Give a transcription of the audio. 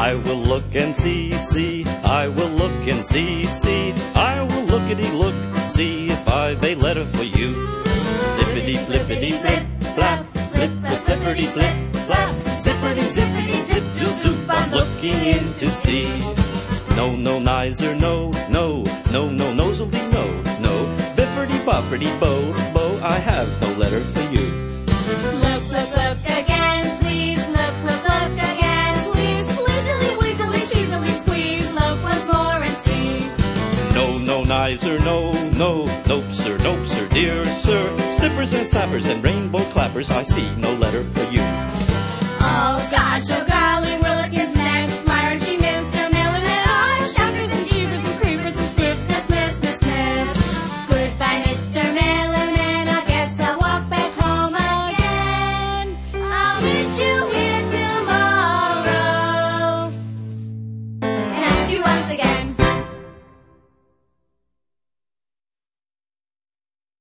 I will look and see, I will look and see, I will lookity-look, see if I've a letter for you. Flippity-flippity-flip, flap, flip-flip, flippity-flip, flap, zippity-zippity-zip, zoop-zoop, I'm looking in to see. No, no, neither, no, no, no, no, nosily, no, no, biffity-bofferty-bo, bo, I have no letter for you. Look, look, look again, please, look, look, look again, please, pleasily, weaselly, cheesily, squeeze, look once more and see. No, no, neither, no, no, nope, sir, dear sir, snippers and snappers and rainbow clappers, I see no letter for you. Oh gosh, oh golly,